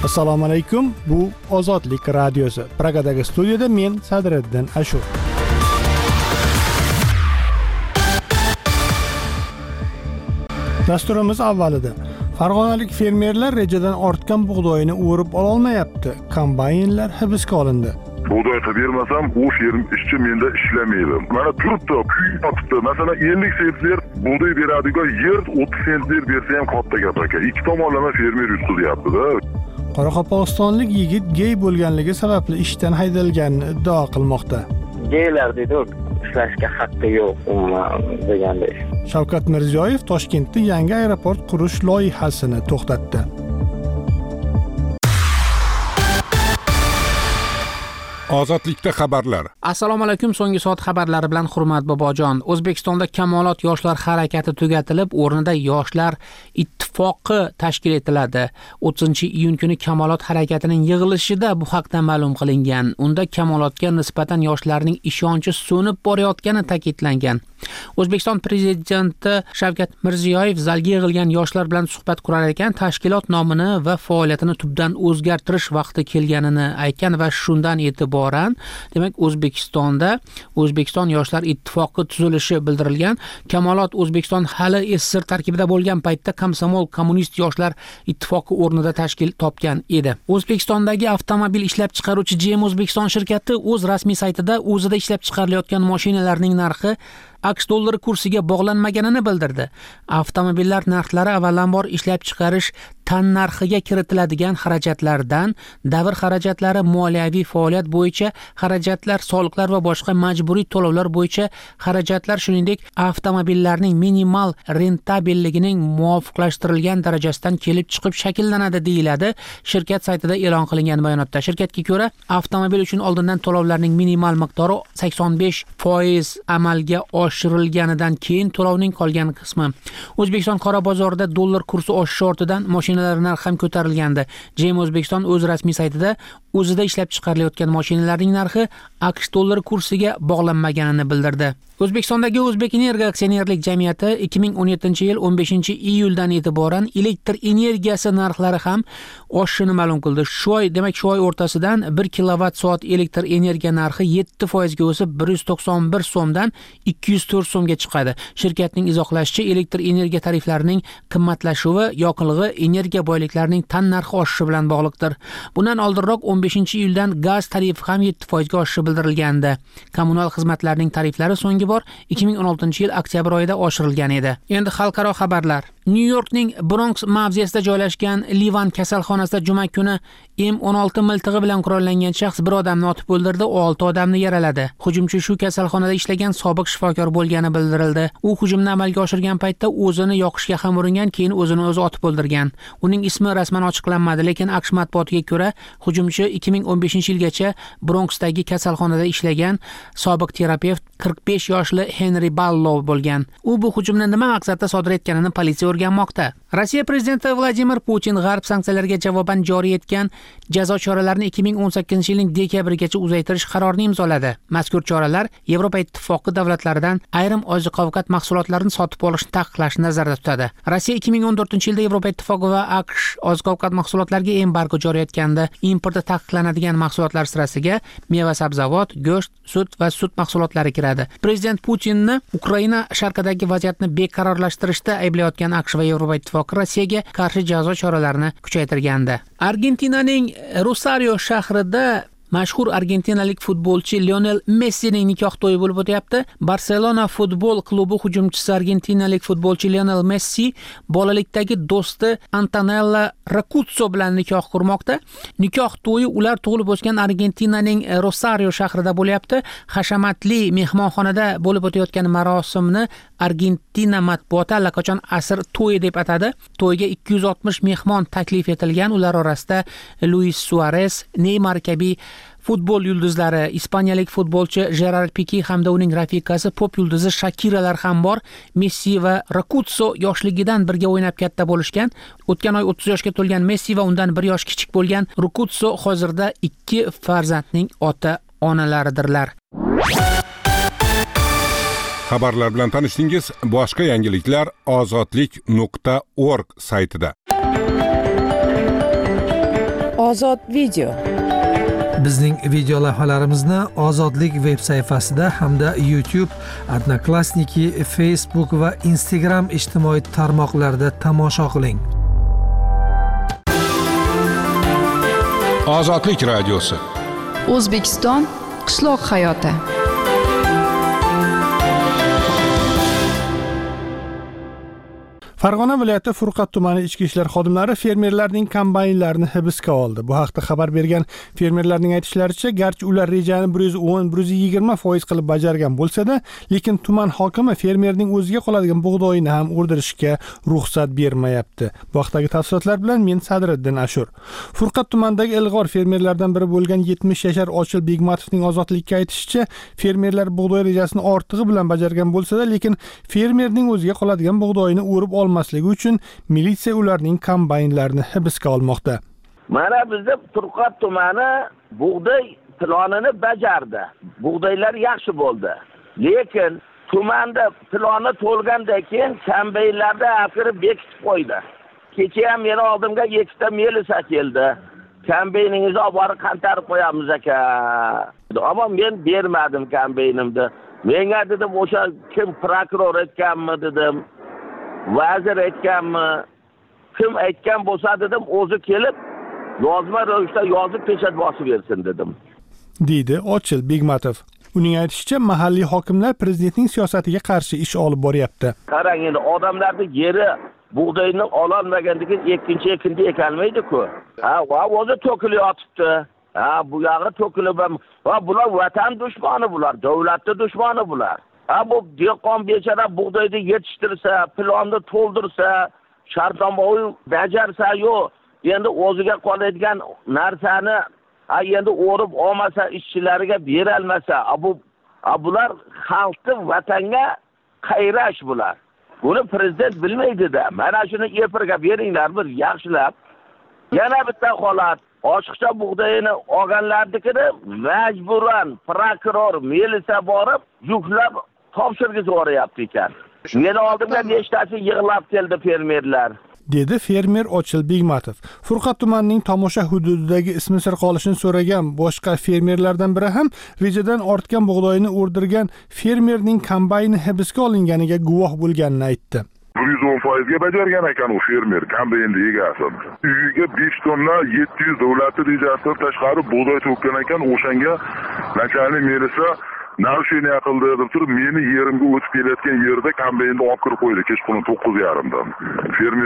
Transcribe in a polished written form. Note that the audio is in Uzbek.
Assalomu alaykum. Bu Ozodlik radiosi. Pragadagi studiyada men Sadriddin Ashur. Dasturimiz avvalida Farg'onalik fermerlar rejadan ortgan bug'doyini o'rib ololmayapti. Kombaynlar hibsga olindi. Bug'doy qilib bermasam, u ferm ishchi menda ishlamaydi. Mana turibdi, kuy yotibdi. Masalan, 50 sentner bug'doy beradigan yer 30 sentner bersa ham katta gap aka. Ikki tomonlama fermer yutqizyapti-da. Qoraqalpog'istonlik yigit gey bo'lganligi sababli ishdan haydalganini iddao qilmoqda. Geylar deydi, ishlashga haqqi yo'q deganday. Shavkat Mirziyoyev Toshkentda yangi aeroport qurish loyihasini to'xtatdi. Ozodlikda xabarlar. Assalomu alaykum. So'nggi soat xabarlari bilan Hurmat Bobojon. O'zbekistonda Kamolot yoshlar harakati tugatilib, o'rnida yoshlar ittifoqi tashkil etiladi. 30-iyun kuni Kamolot harakatining yig'ilishida bu haqda ma'lum qilingan. Unda Kamolotga nisbatan yoshlarning ishonchi so'nib borayotgani ta'kidlangan. O'zbekiston prezidenti Shavkat Mirziyoyev zalga yig'ilgan yoshlar bilan suhbat qurar ekan, tashkilot nomini va faoliyatini tubdan o'zgartirish vaqti kelganini aytgan va shundan e'tiboran, demak, O'zbekiston yoshlar ittifoqi tuzilishi bildirilgan. Kamolot O'zbekiston hali SSR tarkibida bo'lgan paytda Komsomol kommunist yoshlar ittifoqi o'rnida tashkil topgan edi. O'zbekistondagi avtomobil ishlab chiqaruvchi GM O'zbekiston shirkati o'z rasmiy saytida o'zida ishlab chiqarilayotgan mashinalarning narxi AQSh dollari kursiga bog'lanmaganini bildirdi. Avtomobillar narxlari avvalambor ishlab chiqarish tan narxiga kiritiladigan xarajatlardan, davr xarajatlari, moliyaviy faoliyat bo'yicha xarajatlar, soliqlar va boshqa majburiy to'lovlar bo'yicha xarajatlar, shuningdek, avtomobillarning minimal rentabelligining muvofiqlashtirilgan darajasidan kelib chiqib shakllanadi, deyiladi shirkat saytida e'lon qilingan bayonotda. Shirkatga ko'ra, avtomobil uchun oldindan to'lovlarning minimal miqdori 85% amalga oshirilganidan keyin to'lovning qolgan qismi. O'zbekiston qora bozorida dollar kursi oshishi ortidan mashinalar narxi ham ko'tarilgandi. GM O'zbekiston o'z rasmiy saytida o'zida ishlab chiqarilayotgan mashinalarning narxi AQSh dollari kursiga bog'lanmaganini bildirdi. O'zbekistondagi O'zbekenergo aksionerlik jamiyati 2017-yil 15-iyuldan e'tiboran elektr energiyasi narxlari ham oshishini ma'lum qildi. Shu oy o'rtasidan 1 kilovatt-soat elektr energiya narxi 7% ga o'sib 191 so'mdan 204 so'mga chiqadi. Shirkatning izohlashicha, elektr energiya tariflarining qimmatlashuvi yoqilg'i energiya boyliklarining tan narxi oshishi bilan bog'liqdir. Bundan oldinroq 15-iyuldan gaz tarifi ham 7% ga oshishi bildirilgandi. Kommunal xizmatlarning tariflari so'nggi bor 2016-yil oktyabr oyida oshirilgan edi. Endi xalqaro xabarlar. New Yorkning Bronx mavzesida joylashgan Livan kasalxonasida juma kuni M16 miltig'i bilan qurollangan shaxs bir odamni otib o'ldirdi, 6 odamni yaraladi. Hujumchi shu kasalxonada ishlagan sobiq shifokor bo'lgani bildirildi. U hujumni amalga oshirgan paytda o'zini yoqishga ham uringan, keyin o'zini o'zi otib o'ldirgan. Uning ismi rasman ochiqlanmadi, lekin AQSh matbuotiga ko'ra, hujumchi 2015-yilgacha Bronxdagi kasalxonada ishlagan sobiq terapevt 45 yoshli Henry Ballow bo'lgan. U bu hujumni nima maqsadda sodir etganini politsiya o'rganmoqda. Rossiya prezidenti Vladimir Putin g'arb sanksiyalarga javoban joriy etgan jazo choralarini 2018-yilning dekabrigacha uzaytirish qarorini imzoladi. Mazkur choralar Yevropa ittifoqi davlatlaridan ayrim oziq-ovqat mahsulotlarini sotib olishni taqiqlashni nazarda tutadi. Rossiya 2014-yilda Yevropa ittifoqi va AQSh oziq-ovqat mahsulotlariga embargo joriy etganda importi taqiqlanadigan mahsulotlar sirasiga meva-sabzavot, go'sht, sut va sut mahsulotlari kiradi. Prezident Putinni Ukraina sharqidagi vaziyatni beqarorlashtirishda ayblayotgan AQSh va Yevropa ittifoqi Rossiyaga qarshi jazo choralarini kuchaytirgandi. Argentinaning Rosario shahrida mashhur argentinalik futbolchi Lionel Messining nikoh to'yi bo'lib o'tyapti. Barselona futbol klubi hujumchisi argentinalik futbolchi Lionel Messi bolalikdagi do'sti Antonella Racuzzo bilan nikoh qurmoqda. Nikoh to'yi ular tug'ilib o'sgan Argentinaning Rosario shahrida bo'lyapti. Hashamatli mehmonxonada bo'lib o'tayotgan marosimni Argentina matbuoti allaqachon asr to'yi deb atadi. To'yga 260 mehmon taklif etilgan. Ular orasida Luis Suarez, Neymar kabi futbol yulduzlari, ispaniyalik futbolchi Gerard Piqué hamda uning rafiqasi pop yulduzi Shakiralar ham bor. Messi va Racuzzo yoshligidan birga o'ynab katta bo'lishgan. O'tgan oy 30 yoshga to'lgan Messi va undan 1 yosh kichik bo'lgan Racuzzo hozirda 2 farzandning ota-onalaridirlar. Xabarlar bilan tanishdingiz. Boshqa yangiliklar ozodlik.org saytida. Ozod video. Bizning video lavhalarimizni Ozodlik veb sayfasida hamda YouTube, Odnoklassniki, Facebook va Instagram ijtimoiy tarmoqlarida tomosha qiling. Ozodlik radiosi. O'zbekiston qishloq hayoti. Farg'ona viloyati Furqat tumani ichki ishlar xodimlari fermerlarning kombaynlarini hibsga oldi. Bu haqda xabar bergan fermerlarning aytishlaricha, garchi ular rejani 110-120% qilib bajargan bo'lsa-da, lekin tuman hokimi fermerning o'ziga qoladigan bug'doyini ham o'rdirishga ruxsat bermayapti. Bu haqdagi tafsilotlar bilan men Sadriddin Ashur. Furqat tumanidagi ilg'or fermerlardan biri bo'lgan 70 yashar Ochil Begmatovning Ozodlikka aytishicha, fermerlar bug'doy rejasini ortig'i bilan bajargan bo'lsa-da, lekin fermerning o'ziga qoladigan bug'doyini o'rib olmasligi uchun militsiya ularning kombaynlarini hibsga olmoqda. Mana bizda Furqat tumani bug'doy planini bajardi. Bug'doylar yaxshi bo'ldi. Lekin tumanda plani to'lgandan keyin kombaynlarda akirib bekitib qo'ydi. Kecha ham meni oldimga 2 ta melisa keldi. Kombeyningizni olib borib qantarib qo'yamiz aka. Ammo men bermadim kombaynimni. Menga dedim, o'sha kim prokuror aytganmi dedim. Vazir aytganmi, kim aytgan bo'lsa dedim, o'zi kelib yozma ravishda yozib pechat bosib bersin dedim. Deydi Ochil Begmatov. Uning aytishicha, mahalliy hokimlar prezidentning siyosatiga qarshi ish olib boryapti. Qarang, endi odamlarning yeri bug'doyni ololmaganligi ikkinchi ekinda ekanmaydi-ku. Va o'zi to'kilib yotibdi. Bu yog'i to'kilib ham, va bular vatan dushmani bular, davlatning dushmani bular. Bu dehqon bechara bug'doyni yetishtirsa, plonni to'ldirsa, shartnomayi bajarsa, yo'q, endi o'ziga qoladigan narsani endi o'rib olmasa, ishchilariga bera olmasa, bular xalqni vatanga qayrash bular. Buni prezident bilmaydi-da. Mana shuni efirga beringlar bir yaxshilab. Yana bitta holat, ochiqcha bug'doyini olganlarnikini majburan prokuror, militsiya borib, yuklab topshirgizib yuboryapti ekan. Meni oldimda nechtasi yig'lab keldi fermerlar. Dedi fermer Ochil Begmatov. Furqat tumanining tomosha hududidagi ismi sir qolishini so'ragan boshqa fermerlardan biri ham rejadan ortgan bug'doyini o'rdirgan fermerning kombayni hibsga olinganiga guvoh bo'lganini aytdi. 110% ga bajargan ekan u fermer kombaynni egasi. Uyiga 5 tonna 700 davlatning rejasidan tashqari bug'doy to'kkan ekan, o'shanga nachalnik melisa narshini qildi deb turib, meni yerimga o'tib kelayotgan yerda kombaynni olib kirib qo'ydi kechqurun 9:30 dan. Fermer